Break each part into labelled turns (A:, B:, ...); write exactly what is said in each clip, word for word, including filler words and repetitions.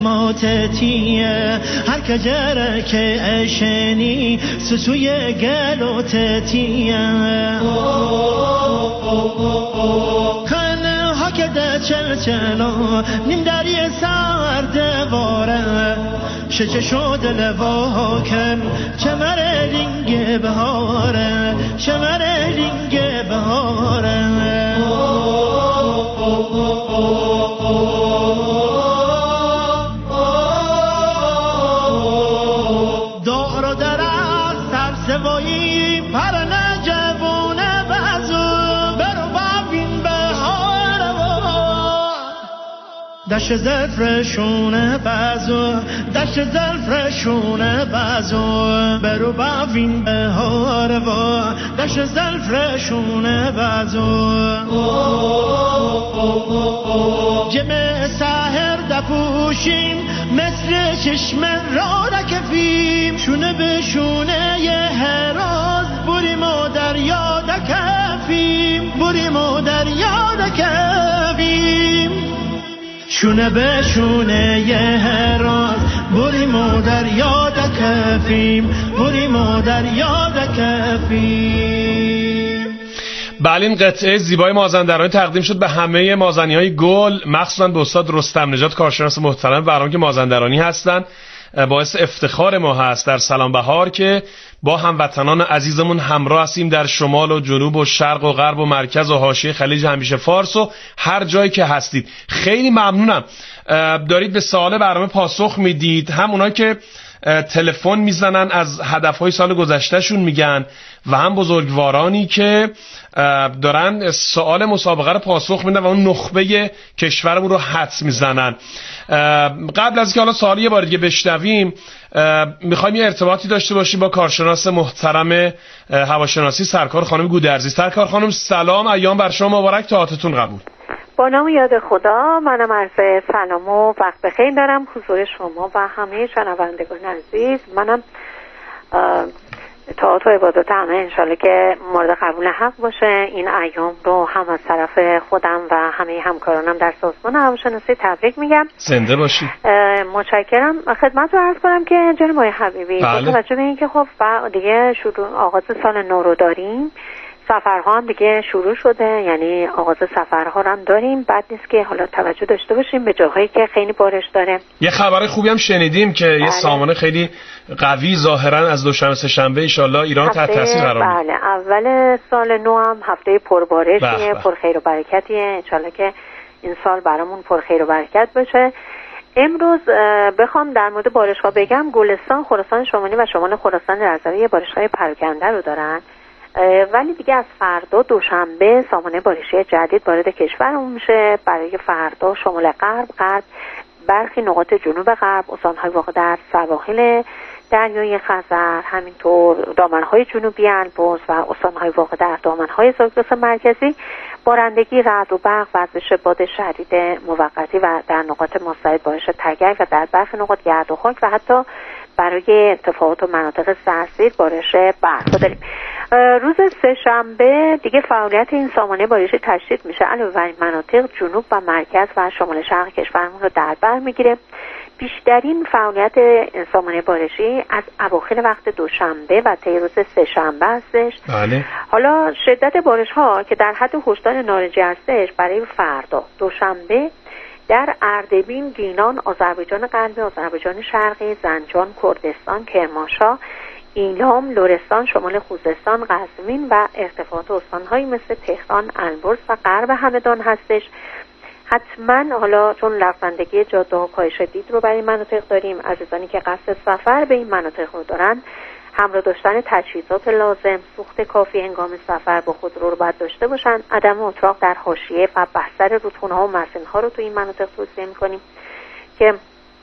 A: ماتتیه هر کجره که اشنی سوسوی گلوتتیه کنه ها که ده چل چلو نیم دری سر دواره شچه شد لوا کن چمر رینگ بهاره چمر رینگ بهاره دار و درخت سبسوایی پرنه جوونه بزو برو ببین بهار دشت زلفرشونه بزو دشت زلفرشونه بزو برو ببین بهار دشت زلفرشونه بزو جمع سحر دپوشیم مثل چشم را دکفیم شونه به شونه یه هراز بریم و دریا دکفیم بریم و دریا دکفیم شونه به شونه یه هراز بریم و دریا دکفیم بریم و دریا دکفیم.
B: بله این قطعه زیبای مازندرانی تقدیم شد به همه مازنی‌های گل، مخصوصا به استاد رستم نژاد کارشناس محترم برنامه که مازندرانی هستن. باعث افتخار ما هست در سلام بهار که با هموطنان عزیزمون همراه هستیم در شمال و جنوب و شرق و غرب و مرکز و حاشیه خلیج همیشه فارس و هر جایی که هستید. خیلی ممنونم دارید به سوال برنامه پاسخ میدید، هم اونایی که تلفن میزنن از هدفهای سال گذشتهشون میگن و هم بزرگوارانی که دارن سوال مسابقه رو پاسخ میدن و اون نخبه کشورمون رو حدس میزنن. قبل از اینکه حالا سوال یه بار دیگه بشنویم میخوایم یه ارتباطی داشته باشیم با کارشناس محترم هواشناسی سرکار خانم گودرزی. سرکار خانم سلام، ایام بر شما مبارک، طاعتتون قبول.
C: با نام یاد خدا، منم عرض سلام و وقت بخیر دارم حضور شما و همه شنوندگان عزیز. منم طاعت و عبادت همه انشالله که مورد قبول حق باشه. این ایام رو هم از طرف خودم و همه همکارانم در سازمان هواشناسی تبریک میگم.
B: زنده باشی.
C: متشکرم. خدمت رو عرض کنم که جناب آقای حبیبی با توجه به اینکه خب دیگه شروع آغاز سال نو رو داریم، سفرها هم دیگه شروع شده، یعنی آغاز سفرها هم داریم. بعد نیست که حالا توجه داشته باشیم به جاهایی که خیلی بارش داره.
B: یه خبر خوبی هم شنیدیم که بله. یه سامانه خیلی قوی ظاهرا از دوشنبه سه شنبه ان شاءالله ایران تحت تاثیر قرار میگیره.
C: بله، اول سال نو هم هفته پربارشیه، پر خیر و برکتیه. ان شاءالله که این سال برامون پر خیر و برکت باشه. امروز بخوام در مورد بارش‌ها بگم، گلستان، خراسان شمالی و شمال خراسان رضوی بارش‌های پراکنده رو دارن، ولی دیگه از فردا دوشنبه سامانه بارشی جدید وارد کشورمون میشه. برای فردا شمال غرب، غرب، برخی نقاط جنوب غرب، استان‌های واقع در سواحل دریای خزر، همینطور دامن‌های جنوبی البرز و استان‌های واقع در دامن‌های زاگرس مرکزی بارندگی، رعد و برق، وزش باد شدید موقتی و در نقاط مستعد بارش تگرگ و در برخی نقاط گرد و خاک و حتی برای ارتفاعات و مناطق سرسیر بارش برف داریم. روز سه شنبه دیگه فعالیت این سامانه بارشی تشدید میشه، علاوه بر این مناطق جنوب و مرکز و شمال شرق کشورمون رو در بر میگیره. بیشترین فعالیت سامانه بارشی از اواخر وقت دوشنبه و طی روز سه شنبه هستش.
B: بله.
C: حالا شدت بارش ها که در حد هشدار نارنجی هستش برای فردا دوشنبه در اردبیل، گیلان، آذربایجان غربی، آذربایجان شرقی، زنجان، کردستان، کرمانشاه، ایلام، لرستان، شمال خوزستان، قزوین و ارتفاعات استان‌هایی مثل تهران، البرز و غرب همدان هستش. حتما حالا چون لغزندگی جاده ها کاهش دید رو برای مناطق داریم، عزیزانی که قصد سفر به این مناطق رو دارن همراه داشتن تجهیزات لازم، سوخت کافی هنگام سفر با خودرو رو باید داشته باشن. عدم اتراق در حاشیه و بستر رودخونه ها و مسین ها رو تو این مناطق توصیه می‌کنیم که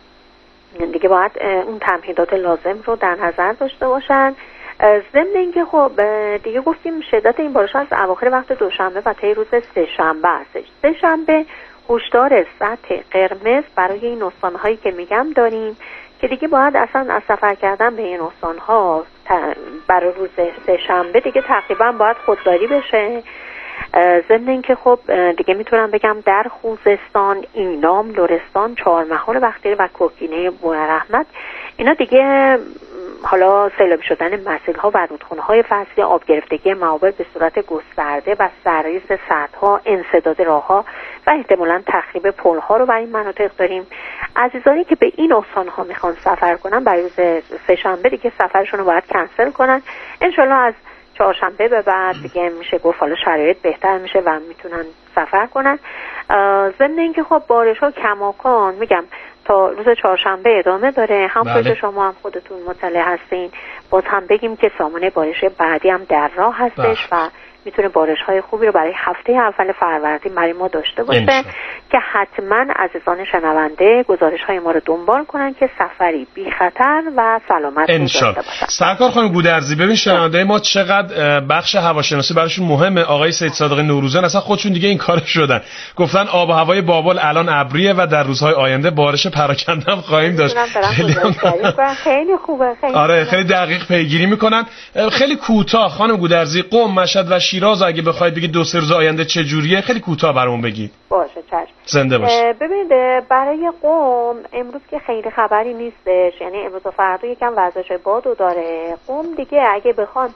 C: دیگه باید اون تمهیدات لازم رو در نظر داشته باشن. ضمن اینکه خب دیگه گفتیم شدت این بارش ها از اواخر وقت دوشنبه و طی روز سه شنبه هستش. سه شنبه هشدار سطح قرمز برای این استان‌هایی که میگم داریم که دیگه باید اصلا از سفر کردن به این استان‌ها برای روز سه شنبه دیگه تقریبا باید خودداری بشه. ضمن اینکه خب دیگه میتونم بگم در خوزستان، اینام، لرستان، چهارمحال بختیاری و کوکینه بونرحمت اینا دیگه حالا سیلابی شدن مسیل‌ها و رودخونه‌های فصلی، آب گرفتگی معابر به صورت گسترده و سرریز سدها، انسداد راه‌ها و احتمالاً تخریب پل‌ها رو برای این مناطق داریم. عزیزانی که به این استان‌ها میخوان سفر کنن برای روز سه‌شنبه دیگه سفرشون رو باید کنسل کنن. انشالله از چهارشنبه به بعد دیگه میشه گفت حالا شرایط بهتر میشه و میتونن سفر کنن. ضمن اینکه خب بارش‌ها کماکان میگم تا روز چهارشنبه ادامه داره. همونطور که شما هم خودتون مطلع هستین باز هم بگیم که سامانه بارش بعدی هم در راه هستش بله. و میتونه بارش‌های خوبی رو برای هفته اول فروردین برای ما داشته باشه انشالله. که حتما عزیزان شنونده گزارش‌های ما رو دنبال کنن که سفری بی خطر و سلامت داشته باشن.
B: سرکار خانم گودرزی ببین شنونده ما چقدر بخش هواشناسی براشون مهمه. آقای سید صادق نوروزان اصلا خودشون دیگه این کارو شدن، گفتن آب و هوای بابل الان ابریه و در روزهای آینده بارش پراکنده هم خواهیم داشت.
C: خیلی, خیلی خوبه خیلی
B: آره خیلی دقیق پیگیری میکنن. خیلی کوتاه خانم گودرزی قم، مشهد و شیراز اگه بخواید بگید دو سه روز آینده چه جوریه خیلی کوتاه برامون بگید.
C: باشه چشم.
B: زنده باشه.
C: ببینید برای قم امروز که خیلی خبری نیستش، یعنی امروز و فردا یکم وضعش بادو داره. قم دیگه اگه بخوام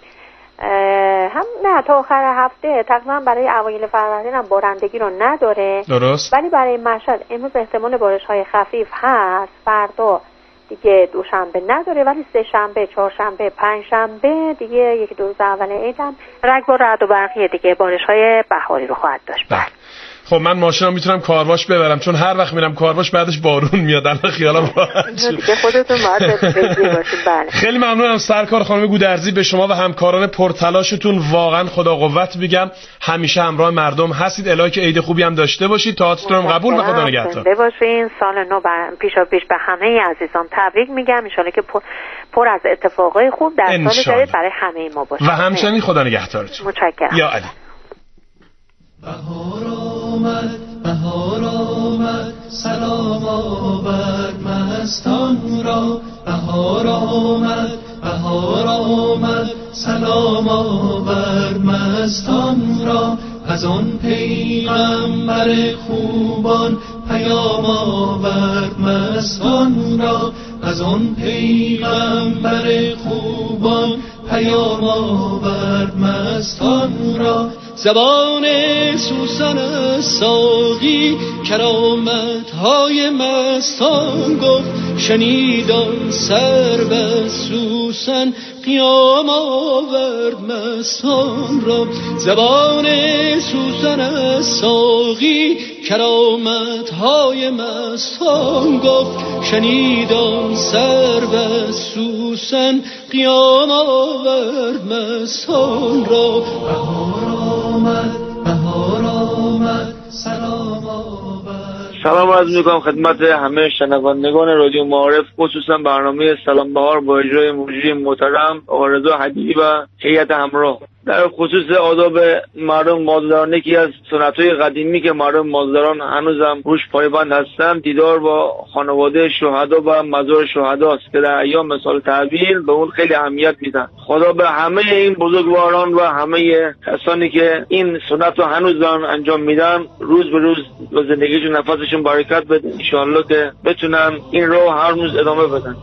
C: هم نه تا آخر هفته تقریبا برای اوایل فروردین هم بارندگی رو نداره.
B: درست.
C: ولی برای مشهد امروز احتمال بارش‌های خفیف هست. فردا دیگه دوشنبه نداره ولی سه شنبه، چهارشنبه، پنجشنبه دیگه یک دو روز اول عید هم رگبار رعد و برقی دیگه بارش‌های بهاری رو خواهد داشت.
B: بله. خب من ماشینم میتونم کارواش ببرم چون هر وقت میرم کارواش بعدش بارون میاد. الان خیالم راحت شد.
C: دیگه خودتون باید بگیر باشید. بله.
B: خیلی ممنونم سرکار خانم گودرزی، به شما و همکاران پرتلاشتون واقعا خدا قوت میگم. همیشه همراه مردم هستید. الهی که عید خوبی هم داشته باشید. تئاترتون هم قبول به خدا نگهدار.
C: زنده باشین. سال نو پیشا پیش به همه عزیزان تبریک میگم. ان شاءالله که پر, پر از اتفاقای خوب در سال جدید برای همه ما باشه.
B: و همچنین خدا نگهدارتون.
C: متشکرم.
B: یا علی.
A: بهار آمد بهار آمد سلام آورد مستان را. بهار آمد بهار آمد سلام آورد مستان را. از آن پیغمبر خوبان پیام آورد مستان را. از آن پیغمبر خوبان پیام آورد مستان را. زبان سوسن ساقی کرامت های مستان گفت. شنیدان سر به سوسن قیام آورد مستان را. زبان سوسن ساقی کرامت های مستان گفت. شنیدان سر به سوسن قیام آورد مستان را. بهار آمد بهار آمد سلام آورد.
D: سلام عرض میکنم خدمت همه شنوندگان رادیو معارف، خصوصا برنامه سلام بهار با اجرای مجری محترم آقا رضا حدیدی و هیئت همراه. در خصوص آداب مردم مازندران، یکی از سنت‌های قدیمی که مردم مازندران هنوزم روش پایبند هستند دیدار با خانواده شهدا و مزار شهدا است که در ایام مثال تعبیر به اون خیلی اهمیت میدن. خدا به همه این بزرگواران و همه کسانی که این سنت رو هنوز دارن انجام میدن روز به روز به زندگیشون نفسشون برکت بده، ان شاءالله که بتونن این رو هر روز ادامه بدن.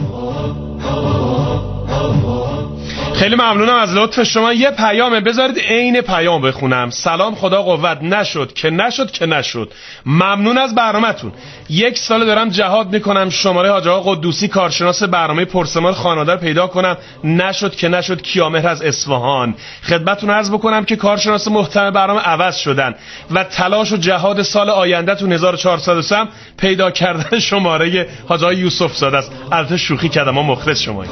B: خیلی ممنونم از لطف شما. یه پیامه بذارید عین پیام بخونم. سلام، خدا قوت. نشد که نشد که نشد. ممنون از برنامه‌تون. یک سال دارم جهاد میکنم شماره حاج آقا قدوسی کارشناس برنامه پرسمان خانواده رو پیدا کنم. نشد که نشد. کیامهر از اصفهان. خدمتتون عرض بکنم که کارشناس محترم برنامه عوض شدن و تلاش و جهاد سال آینده تو هزار و چهارصد و سه هم پیدا کردن شماره حاج آقا یوسف زاده است. البته شوخی کردم، ما مخلص شماییم.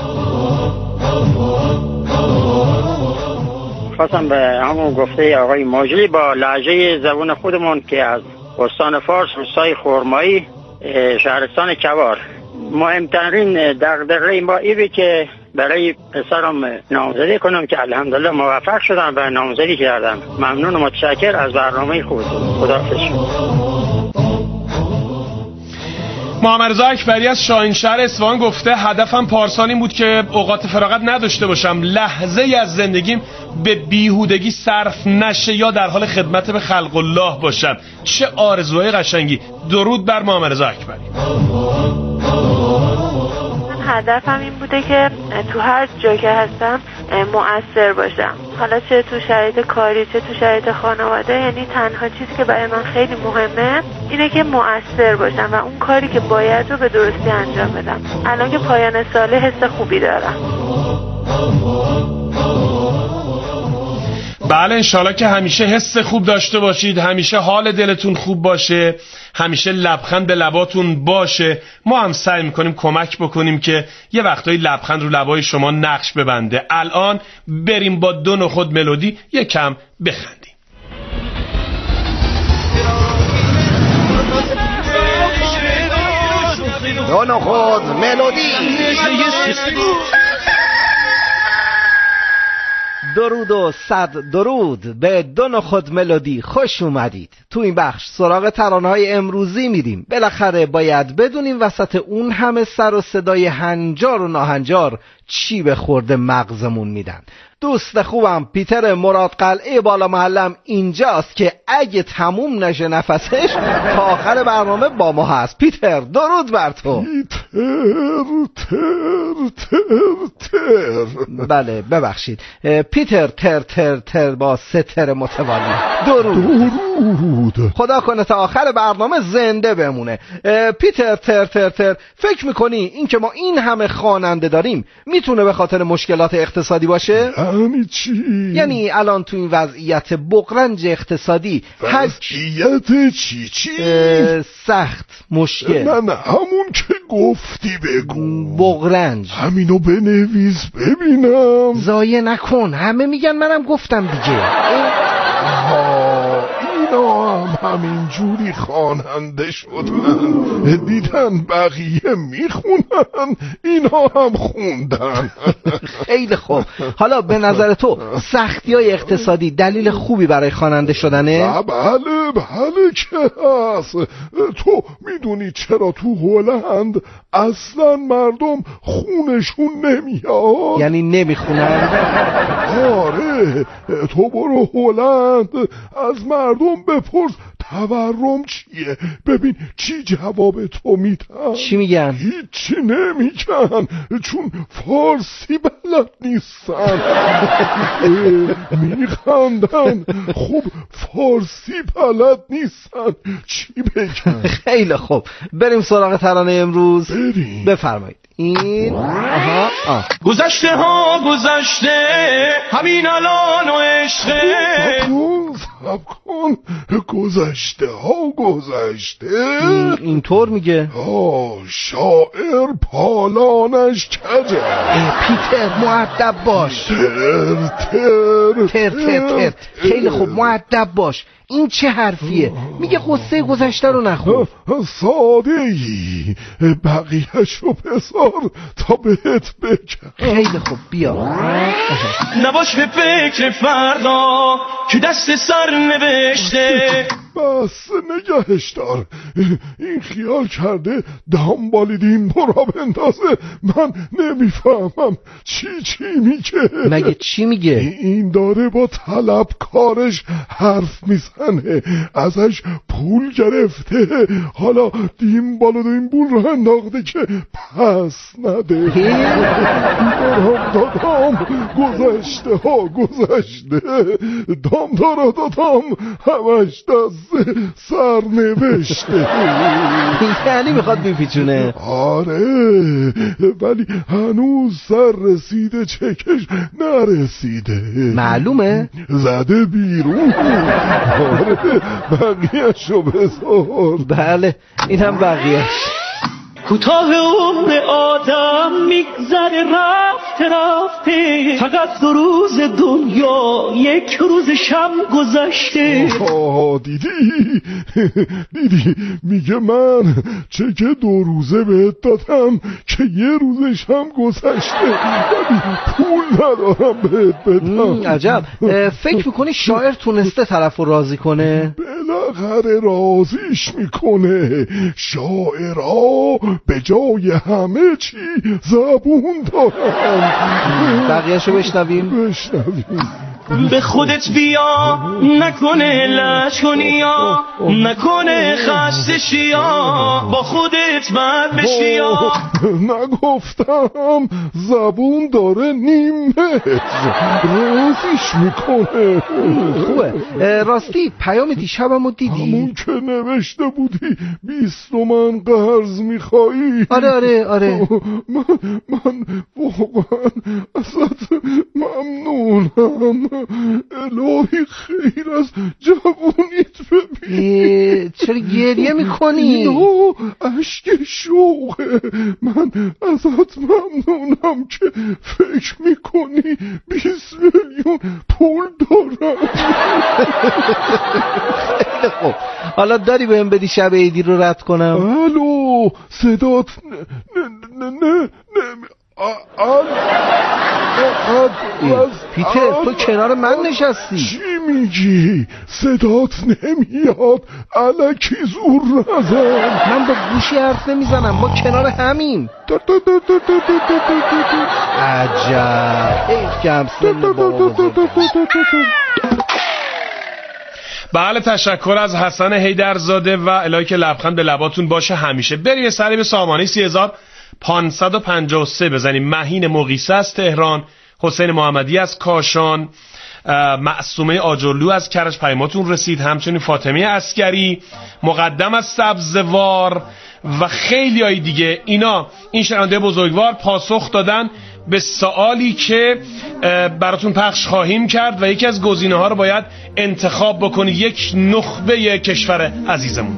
E: خواستم به همون گفته آقای ماجلی با لهجه زبان خودمون که از استان فارس، روستای خرمایی، شهرستان کوار، مهمترین دغدغه ما اینه که برای پسرم نامزدی کنم که الحمدلله موفق شدم و نامزدی کردم. ممنون و متشکر از برنامه خودتون. خداحافظ.
B: محمد رضا اکبری از شاهینشهر اصفهان گفته هدفم پارسال این بود که اوقات فراغت نداشته باشم، لحظه ای از زندگیم به بیهودگی صرف نشه یا در حال خدمت به خلق الله باشم. چه آرزوهای قشنگی. درود بر محمد رضا اکبری.
F: هدفم این بوده که تو هر جا که هستم مؤثر باشم، حالا چه تو شرایط کاری چه تو شرایط خانواده. یعنی تنها چیزی که برای من خیلی مهمه اینه که مؤثر باشم و اون کاری که باید رو به درستی انجام بدم. الان که پایان ساله حس خوبی دارم.
B: بله انشالله که همیشه حس خوب داشته باشید، همیشه حال دلتون خوب باشه، همیشه لبخند به لباتون باشه. ما هم سعی میکنیم کمک بکنیم که یه وقتایی لبخند رو لبای شما نقش ببنده. الان بریم با دو نخود ملودی یک کم بخندیم.
G: دو نخود ملودی. درود و صد درود به دو نخود ملودی. خوش اومدید. تو این بخش سراغ ترانه‌های امروزی میریم. بالاخره باید بدونیم وسط اون همه سر و صدای هنجار و ناهنجار چی به خورده مغزمون میدن. دوست خوبم پیتر مراد قلعه بالا محلم اینجاست که اگه تموم نشه نفسش تا آخر برنامه با ما هست. پیتر درود بر تو.
H: پیتر تر تر تر.
G: بله ببخشید پیتر تر تر تر با سه تر متوالی. درود.
H: درود.
G: خدا کنه تا آخر برنامه زنده بمونه. پیتر تر تر تر فکر میکنی این که ما این همه خواننده داریم میتونه به خاطر مشکلات اقتصادی باشه؟
H: یعنی چی؟
G: یعنی الان تو این وضعیت بغرنج اقتصادی
H: وضعیت چی چی؟
G: سخت مشکل.
H: نه نه همون که گفتی بگو.
G: بغرنج.
H: همینو بنویس ببینم.
G: ضایع نکن. همه میگن منم گفتم دیگه.
H: آها اینا هم همین جوری خواننده شدن، دیدن بقیه میخونن اینا هم خوندن.
G: خیلی خوب. حالا به نظر تو سختی های اقتصادی دلیل خوبی برای خواننده شدنه؟
H: بله بله که هست. تو میدونی چرا تو هلند اصلا مردم خونشون نمیاد؟
G: یعنی نمیخونن؟
H: آره تو برو هلند از مردم بپرس تورم چیه، ببین چی جواب تو میدن.
G: چی میگن؟
H: هیچی نمیگن چون فارسی بلد نیستن. میخندن. خب فارسی بلد نیستن چی بگن.
G: خیلی خوب بریم سراغ ترانه امروز.
H: بریم.
G: بفرمایید. این آها آه.
A: گذشته ها گذشته همین الان و عشقه.
H: سب کن گذشته ها گذشته.
G: اینطور میگه.
H: آه شاعر پالانش کجه.
G: پیتر مؤدب باش.
H: تر تر
G: تر تر تر. خیلی خوب مؤدب باش. این چه حرفیه؟ میگه قصه گذشته رو نخون.
H: ساده ای بقیهشو بذار تا بهت بگم.
G: خیلی خوب بیا.
A: نباش به فکر فردا که دست سر نوشته.
H: بس نگهش دار. این خیال کرده دنبالیدین برا بندازه. من نمیفهمم چی چی میگه.
G: مگه چی میگه؟
H: این داره با طلبکارش حرف میزنه، ازش پول گرفته، حالا دیم بالا این پول رو انداخته که پس نده. دارم دادم گذشته ها گذشته، دام دارم دادم همش دست سر نوشته.
G: یعنی میخواد میپیچونه.
H: آره ولی هنوز سر رسیده چکش نرسیده.
G: معلومه؟
H: زده بیرون. آره بقیهشو بذار.
G: بله این هم بقیهش.
A: کوتاه عمر آدم میگذره رفته رفته، فقط دو روز دنیا یک روز شم گذشته.
H: آه دیدی دیدی میگه من چه که دو روزه بهت دادم که یه روزش هم گذشته، ولی پول ندارم بهت بدم.
G: عجب. فکر میکنی شاعر تونسته طرف رو راضی کنه؟
H: بالاخره راضیش میکنه. شاعرها به جای همه چی زبون دارن.
G: بقیه‌شو بشنویم.
H: بشنویم.
A: به خودت بیا، نکنه لج کنی یا نکنه خسته شیا، با خودت بد بشی یا.
H: نگفتم زبون داره نیم متر، رازیش میکنه.
G: خوبه. راستی پیام دیشبمو دیدی؟
H: همون که نوشته بودی بیست تومن قرض میخوایی.
G: آره آره آره.
H: من من واقعا ازت ممنونم. الهی خیر از جوونیت ببین.
G: چرا گریه میکنی؟
H: اینا اشک شوقه. من ازت ممنونم که فکر میکنی بیست میلیون پول دارم.
G: خب حالا داری بهم بدی شب عیدی رو رد کنم؟
H: الو صدات نه نه نه نه
G: پیتر تو کنار من نشستی.
H: چی میگی؟ صدات نمیاد. الکی زور نزن.
G: من با گوشی حرف نمیزنم، ما کنار همیم. عجب. ای کم سن بابا.
B: بله تشکر از حسن حیدرزاده و الهی که لبخند به لباتون باشه همیشه. بریم سری به سامانه سی هزار پانصد و پنجاه و سه بزنیم. مهین مقیسه از تهران، حسین محمدی از کاشان، معصومه آجرلو از کرج پیاماتون رسید، همچنین فاطمه عسکری، مقدم از سبزوار و خیلی های دیگه. اینا این شنونده بزرگوار پاسخ دادن به سوالی که براتون پخش خواهیم کرد و یکی از گزینه ها رو باید انتخاب بکنید. یک نخبه کشور عزیزمون.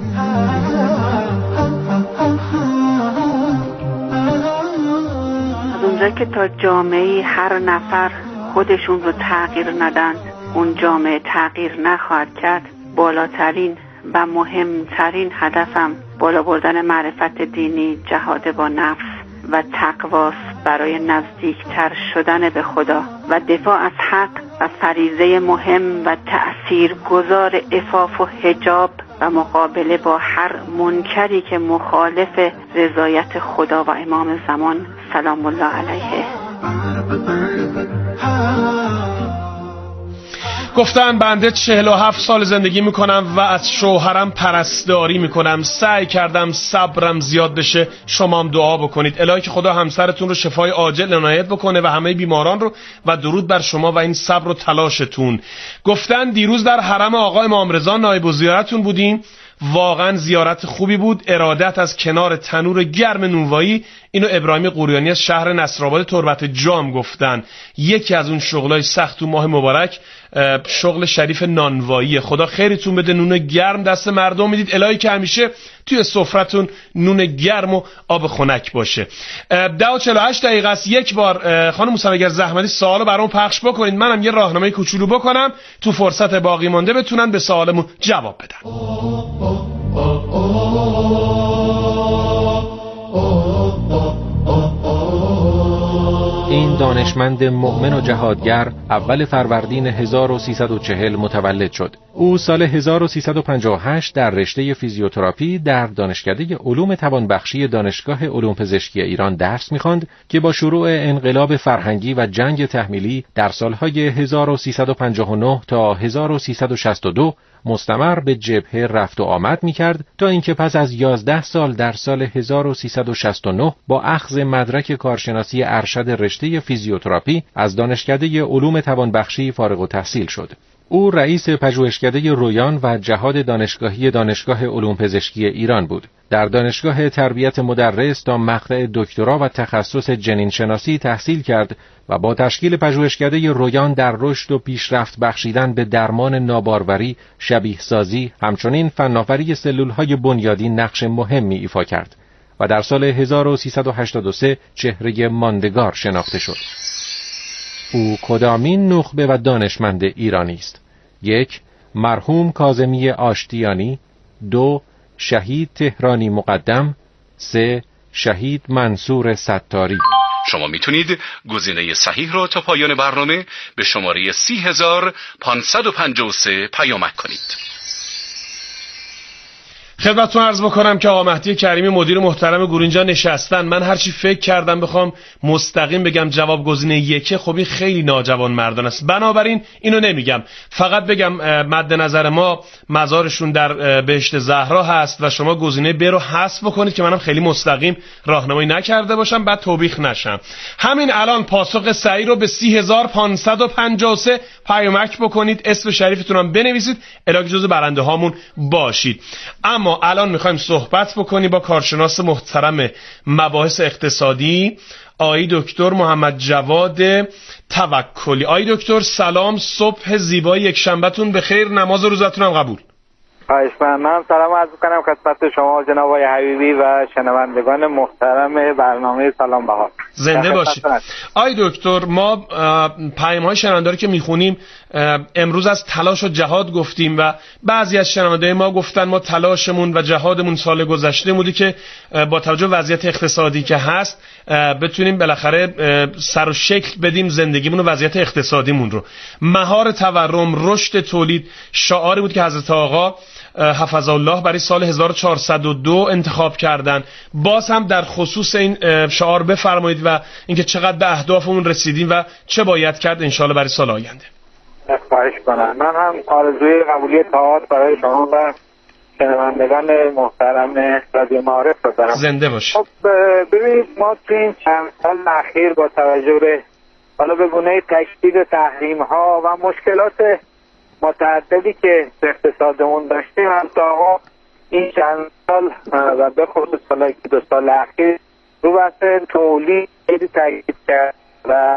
I: اونجا که تا جامعه هر نفر خودشون رو تغییر ندن، اون جامعه تغییر نخواهد کرد. بالاترین و مهمترین هدفم بالا بردن معرفت دینی، جهاد با نفس و تقواست برای نزدیکتر شدن به خدا و دفاع از حق و فریضه مهم و تأثیرگذار عفاف و حجاب و مقابله با هر منکری که مخالف رضایت خدا و امام زمان سلام الله علیه.
B: گفتن بنده چهل و هفت سال زندگی میکنم و از شوهرم پرستاری میکنم. سعی کردم صبرم زیاد بشه، شما هم دعا بکنید الهی که خدا همسرتون رو شفای عاجل عنایت بکنه و همه بیماران رو، و درود بر شما و این صبر و تلاشتون. گفتن دیروز در حرم آقا امام رضا نایب الزیارتون بودیم، واقعا زیارت خوبی بود. ارادت از کنار تنور گرم نونوایی. اینو ابراهیم قوریانی از شهر نصرآباد تربت جام گفتن. یکی از اون شغلای سخت تو ماه مبارک شغل شریف نانوایی. خدا خیرتون بده، نون گرم دست مردم میدید. الهی که همیشه توی سفرتون نون گرم و آب خنک باشه. ده و چهل و هشت دقیقه است. یک بار خانم موسوی اگر زحمتی سوالو برام پخش بکنید، منم یه راهنمای کوچولو بکنم تو فرصت باقی مانده بتونن به سوالمون جواب بدن.
J: این دانشمند مؤمن و جهادگر اول فروردین هزار و سیصد و چهل متولد شد. او سال هزار و سیصد و پنجاه و هشت در رشته فیزیوتراپی در دانشکده علوم توانبخشی دانشگاه علوم پزشکی ایران درس می‌خواند که با شروع انقلاب فرهنگی و جنگ تحمیلی در سالهای هزار و سیصد و پنجاه و نه تا هزار و سیصد و شصت و دو مستمر به جبهه رفت و آمد می‌کرد تا اینکه پس از یازده سال در سال هزار و سیصد و شصت و نه با اخذ مدرک کارشناسی ارشد رشته فیزیوتراپی از دانشکده علوم توانبخشی فارغ التحصیل شد. او رئیس پژوهشکده رویان و جهاد دانشگاهی دانشگاه علوم پزشکی ایران بود. در دانشگاه تربیت مدرس تا مقطع دکترا و تخصص جنین شناسی تحصیل کرد و با تشکیل پژوهشکده رویان در رشد و پیشرفت بخشیدن به درمان ناباروری، شبیه سازی، همچنین فناوری سلول‌های بنیادی نقش مهمی ایفا کرد. و در سال هزار و سیصد و هشتاد و سه چهره ماندگار شناخته شد. او کدامین نخبه و دانشمند ایرانی است؟ یک، مرحوم کاظمی آشتیانی. دو، شهید تهرانی مقدم. سه، شهید منصور ستاری.
K: شما میتونید گزینه صحیح رو تا پایان برنامه به شماره سی هزار پانصد و پنجاه و سه پیامک کنید.
B: خدمتتون عرض بکنم که آقا مهدی کریمی مدیر محترم گور اینجا نشستن. من هرچی فکر کردم بخوام مستقیم بگم جواب گزینه یکه، خب این خیلی ناجوان مردان است، بنابراین اینو نمیگم. فقط بگم مد نظر ما مزارشون در بهشت زهرا هست و شما گزینه ب رو حذف بکنید که منم خیلی مستقیم راهنمایی نکرده باشم بعد توبیخ نشم. همین الان پاسخ صحیح رو به سی هزار پانصد و پنجاه و سه پیامک بکنید، اسم شریفتون هم بنویسید الاگه جزو برنده هامون باشید. اما الان میخوایم صحبت بکنیم با کارشناس محترم مباحث اقتصادی آقای دکتر محمد جواد توکلی. آقای دکتر سلام، صبح زیبای یک شنبهتون بخیر، نماز روزتون هم قبول.
L: خواهش من سلام عرض می‌کنم خدمت شما جناب آقای حبیبی و شنوندگان محترم برنامه سلام بهار.
B: زنده باشید. آقای دکتر، ما پیام‌های شنونده رو که میخونیم امروز از تلاش و جهاد گفتیم و بعضی از شنونده ما گفتن ما تلاشمون و جهادمون سال گذشته بودی که با توجه به وضعیت اقتصادی که هست بتونیم بالاخره سر و شکل بدیم زندگیمون و وضعیت اقتصادیمون رو. مهار تورم، رشد تولید شعاری بود که حضرت آقا حفظ الله برای سال هزار و چهارصد و دو انتخاب کردن. باز هم در خصوص این شعار بفرمایید و اینکه چقدر به اهدافمون رسیدیم و چه باید کرد انشالله برای سال آینده.
L: خواهش کنم. من هم آرزوی قبولی تئاتر برای شما و شنوندگان محترم رادیو معارف دارم.
B: زنده باشید.
L: خب ببینید ما تو این چند سال اخیر با توجه به حالا به گونه تشدید تحریم ها و مشکلات متعددی که اقتصادمون داشتیم، هم تا این چند سال و به خصوص سال دو سال اخیر رو بحث تولید خیلی تاکید کرد و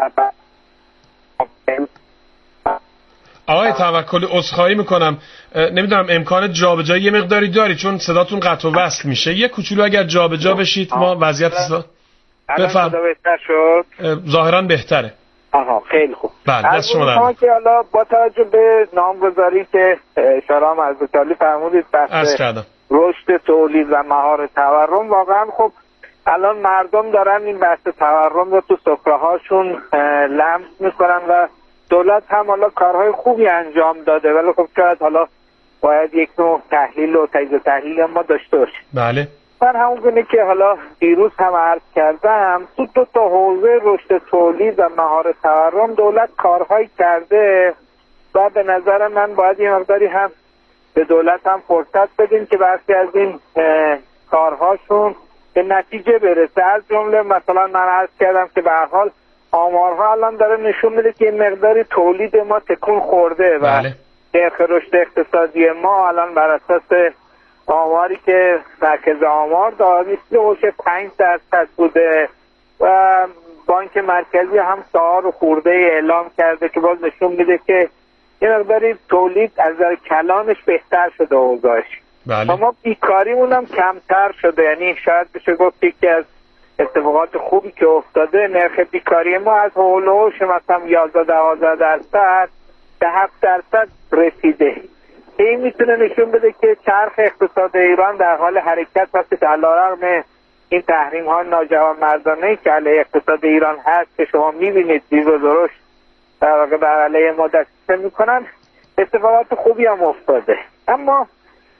B: آقای توکلی عذرخواهی میکنم، نمیدونم امکان جابجایی یه مقداری داری چون صداتون قطع و وصل میشه، یه کوچولو اگر جابجا بشید ما وضعیت
L: بفهم. بهتر شد؟
B: ظاهرا بهتره.
L: آها خیلی خوب.
B: بله دست شما در
L: که حالا با توجه به نامگذاری که شارام از بتالی فرمودید بحث رشد تولید و مهار تورم، واقعا خب الان مردم دارن این بحث تورم رو تو سفره هاشون لمس میکنن و دولت هم حالا کارهای خوبی انجام داده، ولی خب شاید حالا باید یک نوع تحلیل و تجزیه تحلیل ما داشته باشیم.
B: بله.
L: من همون گونه که حالا دیروز هم عرض کردم تو دو تا حوزه رشد تولید و مهار تورم دولت کارهایی کرده و به نظر من باید یه مقداری هم به دولت هم فرصت بدیم که برخی از این کارهاشون به نتیجه برسه. از جمله مثلا من عرض کردم که به هر حال آمارها الان داره نشون میده که این مقداری تولید ما تکون خورده و نرخ رشد اقتصادی ما الان بر اساس آماری که مرکز آمار داره میشه پنج درصد بوده و بانک مرکزی هم سهار و خورده اعلام کرده که باز نشون میده که یه مقداری تولید از نظر کلانش بهتر شده اوضاعش.
B: بله.
L: اما بیکاریمون هم کمتر شده، یعنی شاید بشه گفت یکی از اتفاقات خوبی که افتاده نرخ بیکاری ما از هولوش مثلا یازده دوازده درصد به هفت درصد رسیده. این میتونه نشون بده که چرخ اقتصاد ایران در حال حرکت هست علیرغم این تحریم ها ناجوانمردانه که علیه اقتصاد ایران هست که شما میبینید زیر و درشت در واقع بر علیه ما دسته میکنن، اتفاقات خوبی هم افتاده. اما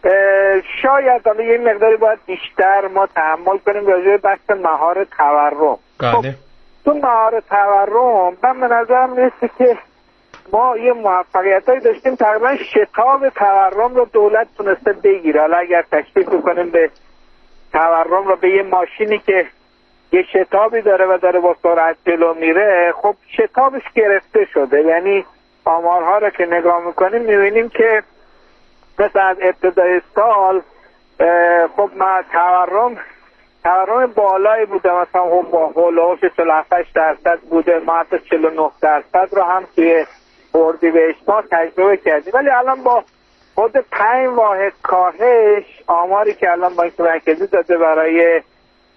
L: شاید حالا یه مقداری باید بیشتر ما تحمل کنیم راجع به بحث مهار تورم.
B: خب
L: تو مهار تورم من به نظرم میرسه که ما یه موفقیتایی داشتیم، تقریبا شتاب تورم رو دولت تونسته بگیره. حالا اگر تشبیه کنیم به تورم رو به یه ماشینی که یه شتابی داره و داره با سرعت جلو میره، خب شتابش گرفته شده. یعنی آمارها رو که نگاه میکنیم میبینیم که مثل از ابتدای سال خب ما تورم تورم بالایی بوده، مثلا با هولوش چهل و هفت درصد بوده، ما حتی چهل و نه درصد رو هم توی اردیبهشت ما تجربه کردیم. ولی الان با خود پنج واحد کاهش، آماری که الان بانک مرکزی داده برای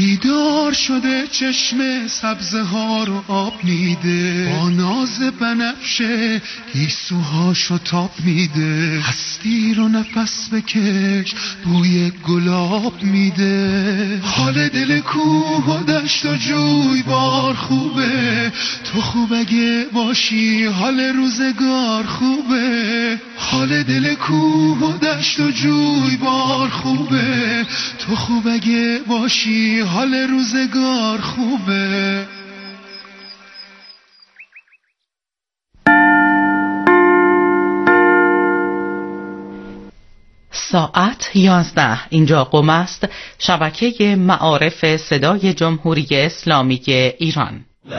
M: بیدار شده چشم سبزه ها رو آب میده، با ناز بنفشه گیسوهاشو تاب میده، هستی رو نفس بکش بوی گلاب میده. حال دل کوه و دشت و جوی بار خوبه، تو خوب اگه باشی حال روزگار خوبه. حال دل کوه و دشت و جوی بار خوبه، تو خوب اگه باشی حال روزگار خوبه.
N: ساعت یازده، اینجا قم است، شبکه معارف صدای جمهوری اسلامی ایران.